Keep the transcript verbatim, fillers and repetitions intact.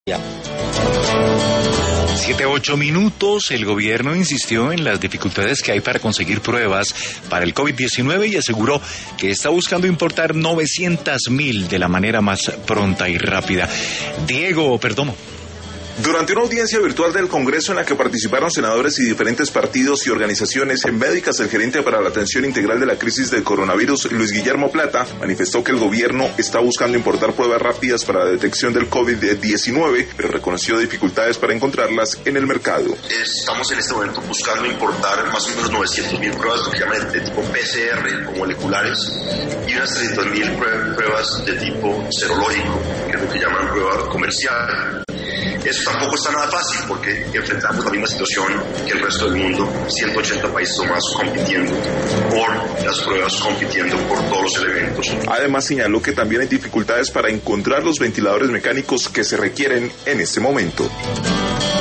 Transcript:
Ya. Siete, ocho minutos. El gobierno insistió en las dificultades que hay para conseguir pruebas para el COVID diecinueve y aseguró que está buscando importar novecientas mil de la manera más pronta y rápida. Diego Perdomo. Durante una audiencia virtual del Congreso en la que participaron senadores y diferentes partidos y organizaciones médicas, el gerente para la atención integral de la crisis del coronavirus, Luis Guillermo Plata, manifestó que el gobierno está buscando importar pruebas rápidas para la detección del COVID diecinueve, pero reconoció dificultades para encontrarlas en el mercado. Estamos en este momento buscando importar más o menos novecientas mil pruebas, lo que llaman de tipo P C R o moleculares, y unas trescientas mil pruebas de tipo serológico, que es lo que llaman prueba comercial. Eso tampoco está nada fácil porque enfrentamos la misma situación que el resto del mundo, ciento ochenta países o más compitiendo por las pruebas, compitiendo por todos los elementos. Además señaló que también hay dificultades para encontrar los ventiladores mecánicos que se requieren en este momento.